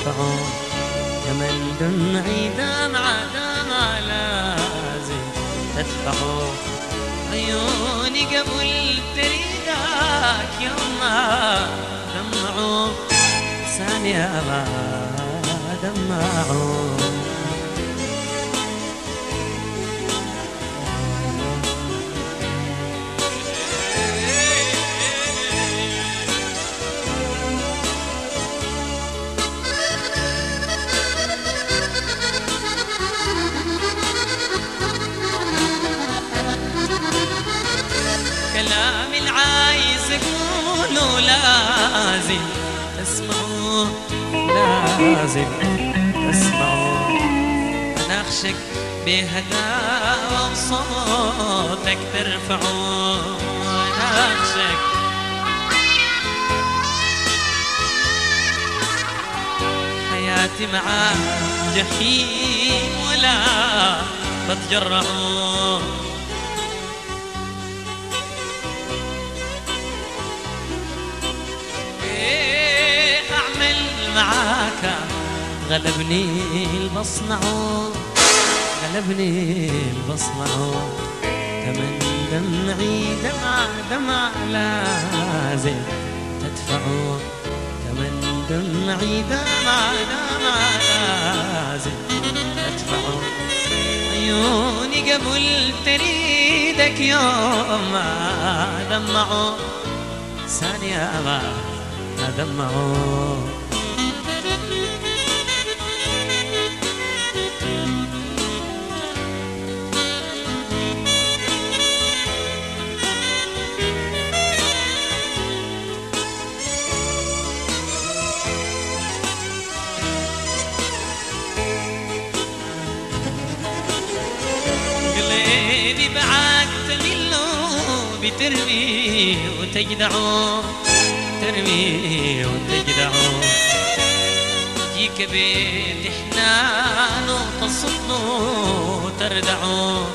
تدفعه ثمن دمعي دمعة دمعة لازم تدفعه. عيوني قبل تريدك يوم ما دمعوا ثانية ما دمعوا. كلام العايز اقوله لازم تسمعوه لازم تسمعوه. انا اخشك بهداوة وصوتك ترفعه. انا اخشك حياتي معاك جحيم ولا بتجرعه. معاك غلبني البصنع غلبني البصنع. ثمن دمعي دمع دمع لازم تدفعه. ثمن دمعي دمع دمع لازم تدفعه. عيوني قبل تريدك يوم ما دمعوا ثانية ما دمعوا. قلبي بعد تميله بترمي وتجدعه ترمي وتجدعه. جيك بيت حنان وتصفنه وتردعه.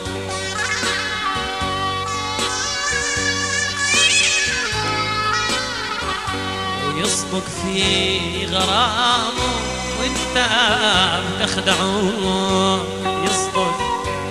ويصدق في غرامه وانت بتخدعه. يصدق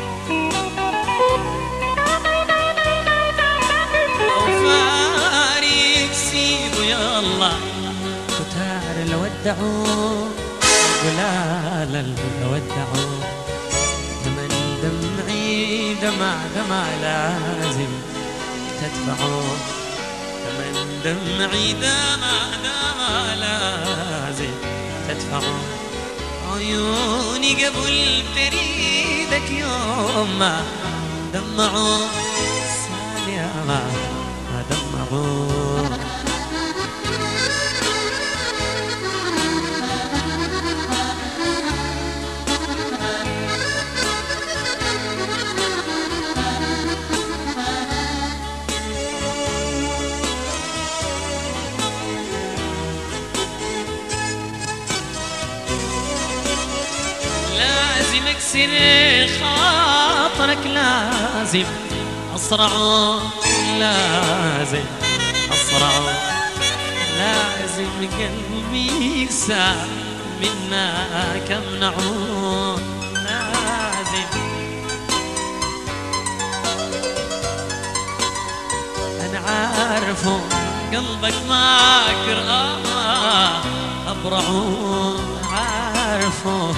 كتار لودعوا قلال لودعوا. ثمن دمعي دمع دمع لازم تدفعوا. ثمن دمعي دمع دمع لازم تدفعوا. عيوني قبل تريدك يوم ما دمعوا ثانية ما دمعوا. لازم اكسر خاطرك لازم اصرعه لازم اصرعه. لازم قلبي يكسر منك امنعه. لازم انا عارفه قلبك ما كره ابرعه. عارفه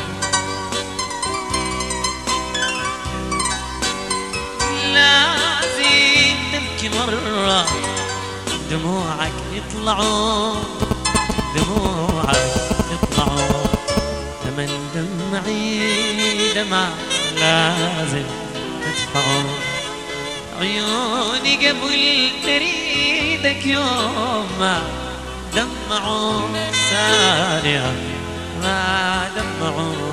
لازم تبكي مرة دموعك يطلعوا دموعك يطلعوا. ثمن دمعي دمع لازم تدفعوا. عيوني قبل تريدك يوم ما دمعوا ثانية ما دمعوا.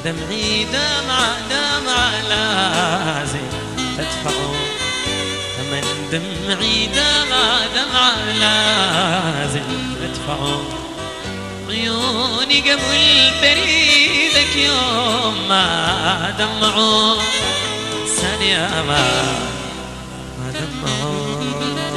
دمعي دمعة دمعة لازم تدفعوا. من دمعي دمعة لازم ادفعه. عيوني قبل بريدك يوم ما دمعوا، ثانية ما دمعوا.